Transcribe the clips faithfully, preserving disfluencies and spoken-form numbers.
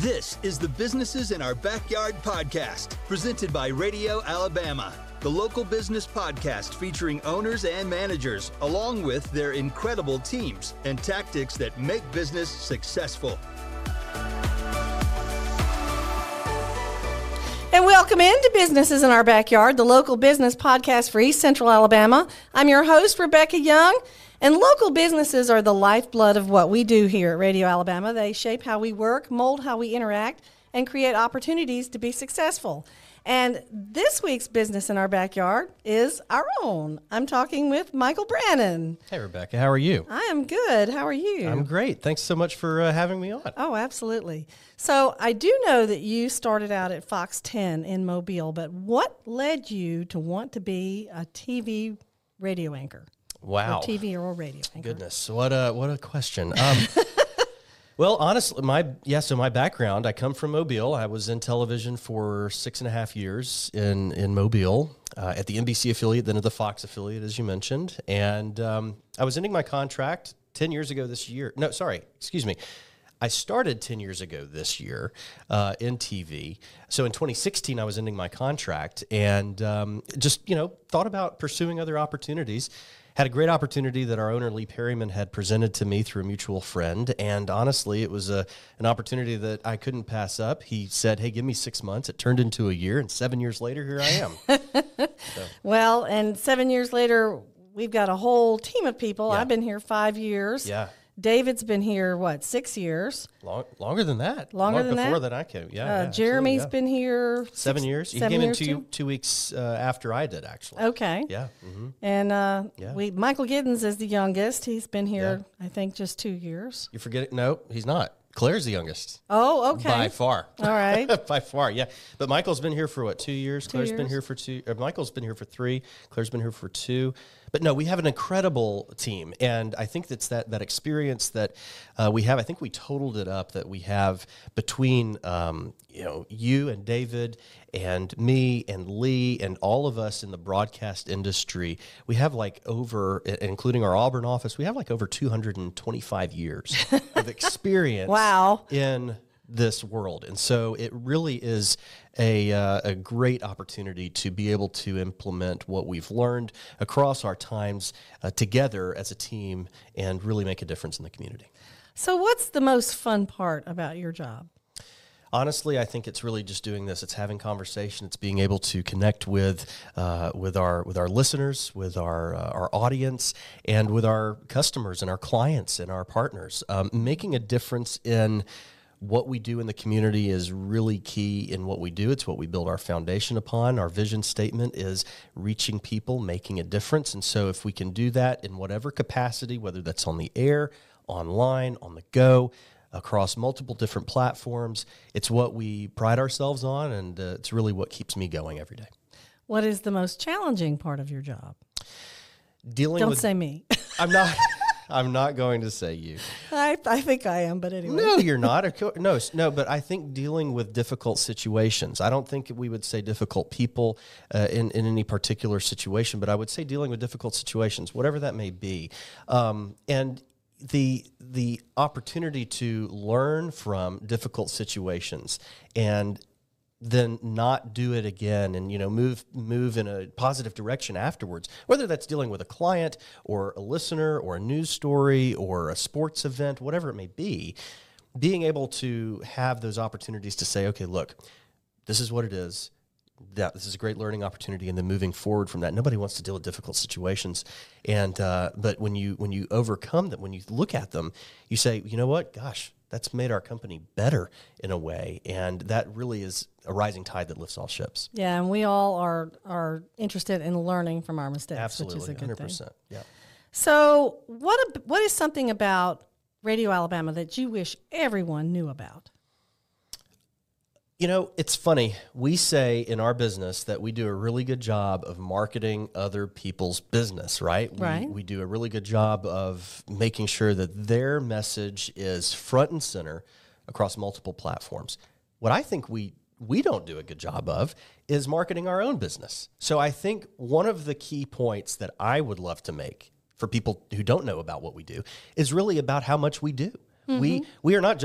This is the Businesses in Our Backyard podcast, presented by Radio Alabama, the local business podcast featuring owners and managers, along with their incredible teams and tactics that make business successful. And welcome into Businesses in Our Backyard, the local business podcast for East Central Alabama. I'm your host, Rebecca Young. And local businesses are the lifeblood of what we do here at Radio Alabama. They shape how we work, mold how we interact, and create opportunities to be successful. And this week's Business in Our Backyard is our own. I'm talking with Michael Brannon. Hey, Rebecca. How are you? I am good. How are you? I'm great. Thanks so much for uh, having me on. Oh, absolutely. So I do know that you started out at Fox ten in Mobile, but what led you to want to be a T V radio anchor? Wow. Or T V or radio anchor. Goodness, what a what a question. Um, well, honestly, my yeah. So my background, I come from Mobile. I was in television for six and a half years in in Mobile uh, at the N B C affiliate, then at the Fox affiliate, as you mentioned. And um, I was ending my contract ten years ago this year. No, sorry, excuse me. I started ten years ago this year uh, in T V. So in twenty sixteen, I was ending my contract and um, just you know thought about pursuing other opportunities. Had a great opportunity that our owner, Lee Perryman, had presented to me through a mutual friend. And honestly, it was a, an opportunity that I couldn't pass up. He said, hey, give me six months. It turned into a year. And seven years later, here I am. so. Well, and seven years later, we've got a whole team of people. Yeah. I've been here five years. Yeah. David's been here, what, six years? Long, longer than that. Longer Long than before that? that I came. Yeah. Uh, yeah Jeremy's yeah. been here seven six, years. He seven came years in two too? two weeks uh, after I did, actually. Okay. Yeah. Mm-hmm. And uh, Yeah. we Michael Giddens is the youngest. He's been here, I think, just two years. You forget it? No, he's not. Claire's the youngest. Oh, okay. By far. All right. By far, yeah. But Michael's been here for what, two years? Two Claire's years. been here for two. Or Michael's been here for three. Claire's been here for two. But no, we have an incredible team, and I think that's that that experience that uh, we have. I think we totaled it up that we have between um, you know you and David and me and Lee and all of us in the broadcast industry. We have like over, including our Auburn office, we have like over two hundred twenty-five years of experience. Wow. In this world. And so it really is a, uh, a great opportunity to be able to implement what we've learned across our times uh, together as a team and really make a difference in the community. So what's the most fun part about your job? Honestly, I think it's really just doing this. It's having conversation. It's being able to connect with uh, with our with our listeners, with our uh, our audience, and with our customers and our clients and our partners. Um, making a difference in what we do in the community is really key in what we do. It's what we build our foundation upon. Our vision statement is reaching people, making a difference. And so if we can do that in whatever capacity, whether that's on the air, online, on the go, across multiple different platforms, it's what we pride ourselves on, and uh, it's really what keeps me going every day. What is the most challenging part of your job? Dealing Don't with, say me. I'm not. I'm not going to say you. I, I think I am, but anyway. No, you're not. Of course- No, no, but I think dealing with difficult situations. I don't think we would say difficult people uh, in, in any particular situation, but I would say dealing with difficult situations, whatever that may be. Um, and the the opportunity to learn from difficult situations and then not do it again and, you know, move move in a positive direction afterwards, whether that's dealing with a client or a listener or a news story or a sports event, whatever it may be, being able to have those opportunities to say, okay, look, this is what it is. That this is a great learning opportunity, and then moving forward from that. Nobody wants to deal with difficult situations, and uh, but when you when you overcome them, when you look at them, you say, you know what, gosh, that's made our company better in a way, and that really is a rising tide that lifts all ships. Yeah, and we all are are interested in learning from our mistakes, Absolutely, which is a one good hundred thing. percent. Yeah. So what ab- what is something about Radio Alabama that you wish everyone knew about? You know, it's funny. We say in our business that we do a really good job of marketing other people's business, right? We, Right. we do a really good job of making sure that their message is front and center across multiple platforms. What I think we we don't do a good job of is marketing our own business. So I think one of the key points that I would love to make for people who don't know about what we do is really about how much we do. Mm-hmm. We we are not just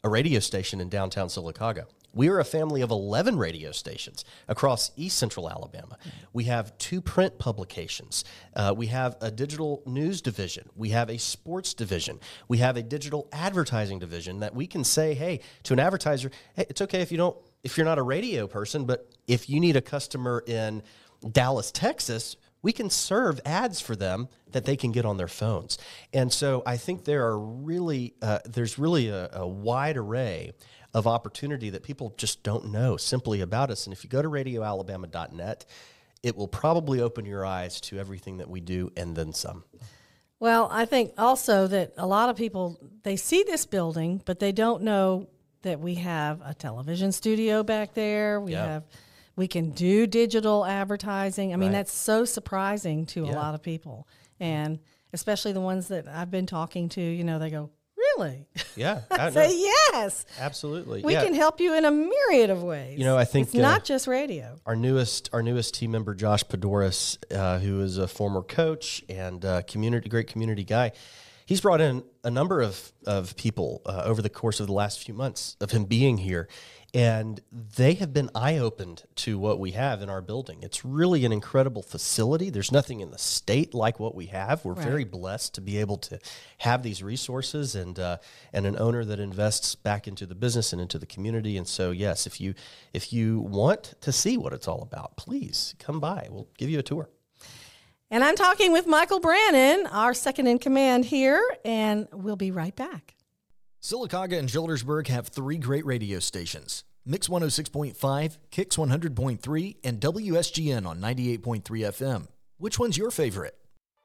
a radio station in downtown Sylacauga. We are a family of eleven radio stations across East Central Alabama. We have two print publications. Uh, we have a digital news division. We have a sports division. We have a digital advertising division that we can say, hey, to an advertiser, hey, it's okay if you don't, if you're not a radio person, but if you need a customer in Dallas, Texas, we can serve ads for them that they can get on their phones. And so I think there are really, uh, there's really a, a wide array of opportunity that people just don't know simply about us. And if you go to radio alabama dot net, it will probably open your eyes to everything that we do and then some. Well, I think also that a lot of people, they see this building, but they don't know that we have a television studio back there. We Yeah. have, we can do digital advertising. I mean, Right. that's so surprising to a Yeah. lot of people. And especially the ones that I've been talking to, you know, they go, really? Yeah, I Say know. yes. Absolutely. We yeah. can help you in a myriad of ways. You know, I think, it's uh, not just radio. Our newest, our newest team member, Josh Podoris, uh, who is a former coach and uh, community, great community guy. He's brought in a number of of people uh, over the course of the last few months of him being here, and they have been eye-opened to what we have in our building. It's really an incredible facility. There's nothing in the state like what we have. We're Right. very blessed to be able to have these resources and uh, and an owner that invests back into the business and into the community. And so, yes, if you if you want to see what it's all about, please come by. We'll give you a tour. And I'm talking with Michael Brannon, our second in command here, and we'll be right back. Sylacauga and Gildersburg have three great radio stations: Mix one oh six point five, Kicks one hundred point three, and W S G N on ninety-eight point three F M. Which one's your favorite?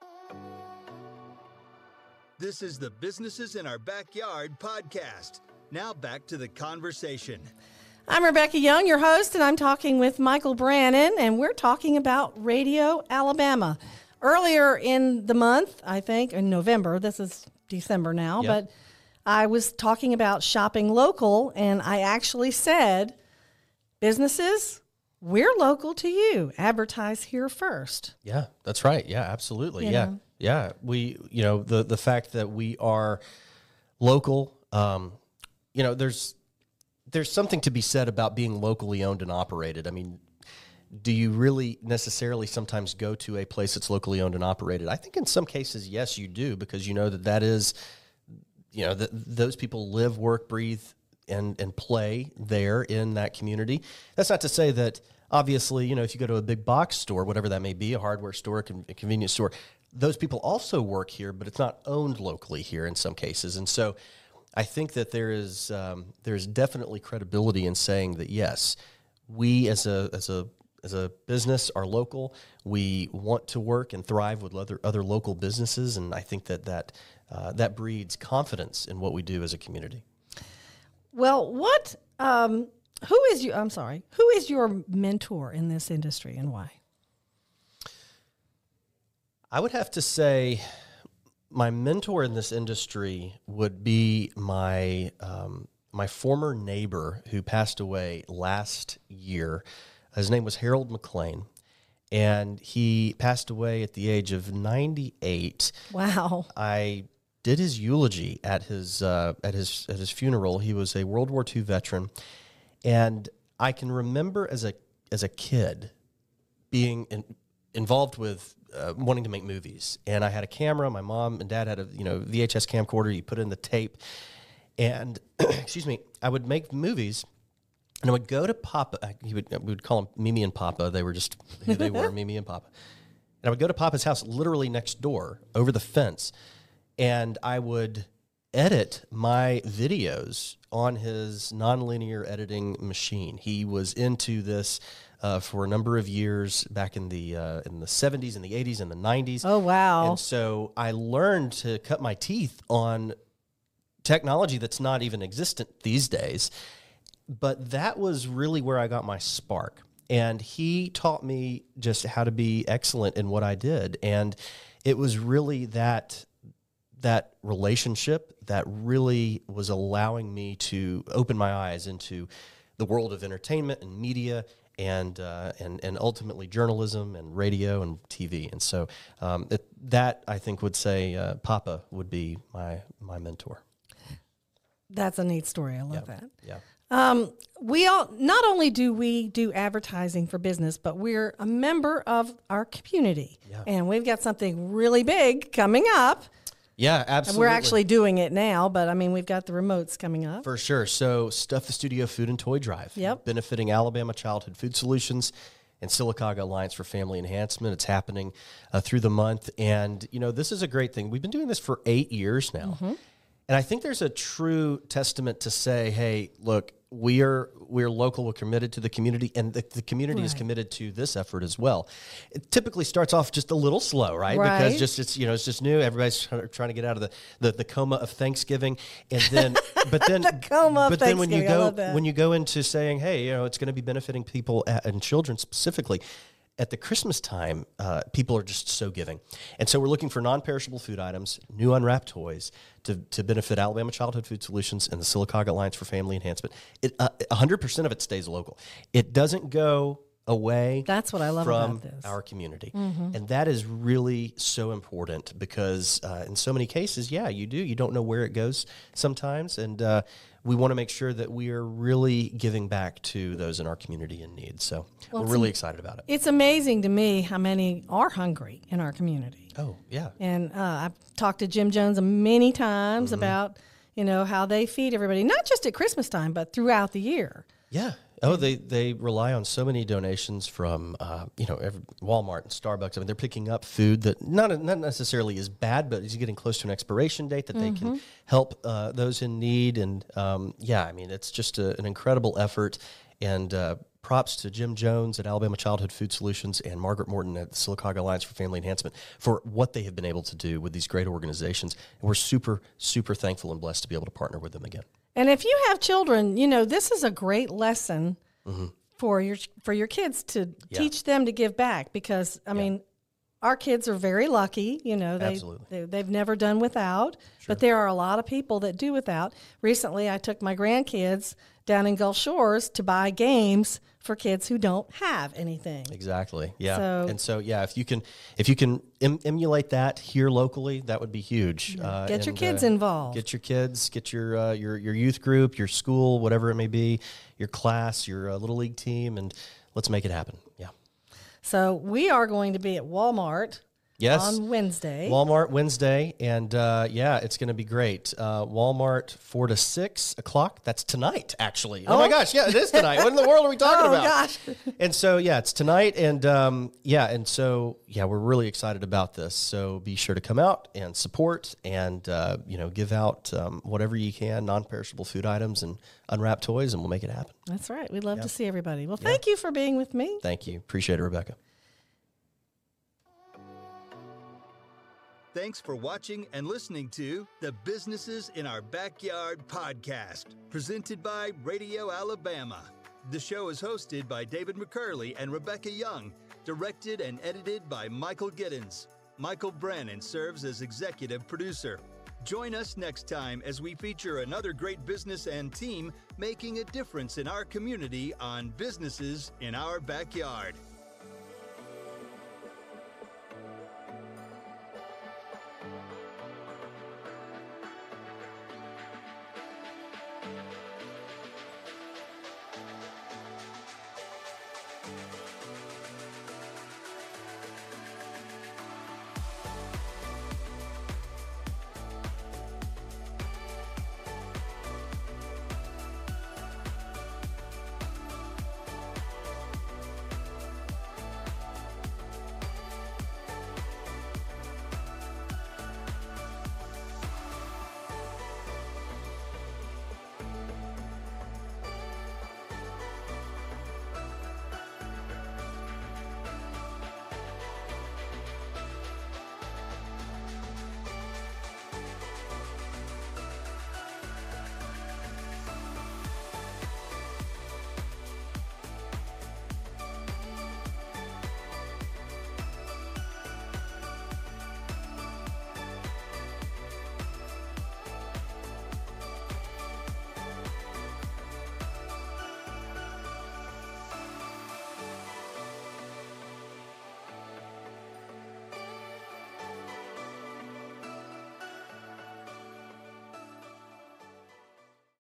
This is the Businesses in Our Backyard podcast. Now back to the conversation. I'm Rebecca Young, your host, and I'm talking with Michael Brannon, and we're talking about Radio Alabama. Earlier in the month, I think, in November, this is December now, Yep. but I was talking about shopping local, and I actually said, businesses, we're local to you. Advertise here first. Yeah, that's right. Yeah, absolutely. You yeah. know. Yeah. We, you know, the, the fact that we are local, um, you know, there's, there's something to be said about being locally owned and operated. I mean, do you really necessarily sometimes go to a place that's locally owned and operated? I think in some cases, yes, you do, because you know that that is, you know, that those people live, work, breathe, and and play there in that community. That's not to say that obviously, you know, if you go to a big box store, whatever that may be, a hardware store, a, con- a convenience store, those people also work here, but it's not owned locally here in some cases. And so I think that there is um, there is definitely credibility in saying that yes, we as a as a as a business are local. We want to work and thrive with other other local businesses, and I think that that uh, that breeds confidence in what we do as a community. Well, what, um, who is you, I'm sorry, who is your mentor in this industry and why? I would have to say my mentor in this industry would be my um, my former neighbor who passed away last year. His name was Harold McLean, and he passed away at the age of ninety-eight. Wow. I did his eulogy at his uh, at his at his funeral. He was a World War Two veteran, and I can remember as a as a kid being in, involved with uh, wanting to make movies. And I had a camera. My mom and dad had a you know V H S camcorder. You put in the tape, and excuse me, I would make movies. And I would go to Papa. He would we would call them Mimi and Papa. They were just who they were, Mimi and Papa. And I would go to Papa's house, literally next door, over the fence, and I would edit my videos on his nonlinear editing machine. He was into this uh, for a number of years back in the uh, in the seventies and the eighties and the nineties. Oh, wow. And so I learned to cut my teeth on technology that's not even existent these days. But that was really where I got my spark. And he taught me just how to be excellent in what I did. And it was really that that relationship that really was allowing me to open my eyes into the world of entertainment and media and uh, and and ultimately journalism and radio and T V. And so um, it, that, I think, would say uh, Papa would be my my mentor. That's a neat story. I love Yeah. that. Yeah. Um, we all not only do we do advertising for business, but we're a member of our community, Yeah. and we've got something really big coming up. Yeah, And absolutely. we're actually doing it now, but I mean, we've got the remotes coming up. For sure. So, Stuff the Studio Food and Toy Drive. Yep. Benefiting Alabama Childhood Food Solutions and Sylacauga Alliance for Family Enhancement. It's happening uh, through the month. And, you know, this is a great thing. We've been doing this for eight years now. Mm-hmm. And I think there's a true testament to say, hey, look, we are we're local, we're committed to the community, and the, the community is Right. committed to this effort as well. It typically starts off just a little slow, right? Right. Because just it's you know it's just new. Everybody's trying trying to get out of the, the, the coma of Thanksgiving, and then but then The coma of but then when you Thanksgiving, I go love that. when you go into saying, hey, you know, it's going to be benefiting people at, and children specifically. At the Christmas time, uh, people are just so giving. And so we're looking for non-perishable food items, new unwrapped toys to, to benefit Alabama Childhood Food Solutions and the Sylacauga Alliance for Family Enhancement. It, uh, one hundred percent of it stays local. It doesn't go away That's what I love from about this. our community. And that is really so important because uh, in so many cases, yeah, you do. You don't know where it goes sometimes. And uh, we want to make sure that we are really giving back to those in our community in need. So we're it's really am- excited about it. It's amazing to me how many are hungry in our community. Oh, yeah. And uh, I've talked to Jim Jones many times Mm-hmm. about, you know, how they feed everybody, not just at Christmas time, but throughout the year. Yeah. Oh, they, they rely on so many donations from, uh, you know, every, Walmart and Starbucks. I mean, they're picking up food that not not necessarily is bad, but is getting close to an expiration date that they can help uh, those in need. And, um, yeah, I mean, it's just a, an incredible effort. And uh, props to Jim Jones at Alabama Childhood Food Solutions and Margaret Morton at the Sylacauga Alliance for Family Enhancement for what they have been able to do with these great organizations. And we're super, super thankful and blessed to be able to partner with them again. And if you have children, you know, this is a great lesson for your for your kids to Yeah. teach them to give back because I mean, our kids are very lucky, you know, they, Absolutely. they they've never done without, but there are a lot of people that do without. Recently, I took my grandkids down in Gulf Shores to buy games for kids who don't have anything. Exactly. Yeah. So- and so, yeah, if you can, if you can em- emulate that here locally, that would be huge. Uh, Get your and, kids uh, involved. Get your kids, get your, uh, your, your youth group, your school, whatever it may be, your class, your uh, little league team, and let's make it happen. Yeah. So we are going to be at Walmart Yes. on Wednesday. Walmart Wednesday, and uh, yeah, it's going to be great. Uh, Walmart four to six o'clock. That's tonight, actually. Oh, my Oh. gosh, yeah, it is tonight. What in the world are we talking Oh, about? gosh. And so yeah, it's tonight, and um, yeah, and so yeah, we're really excited about this. So be sure to come out and support, and uh, you know, give out um, whatever you can, non-perishable food items and unwrapped toys, and we'll make it happen. That's right. We'd love to see everybody. Well, thank you for being with me. Thank you, appreciate it, Rebecca. Thanks for watching and listening to the Businesses in Our Backyard podcast, presented by Radio Alabama. The show is hosted by David McCurley and Rebecca Young, directed and edited by Michael Giddens. Michael Brannon serves as executive producer. Join us next time as we feature another great business and team making a difference in our community on Businesses in Our Backyard.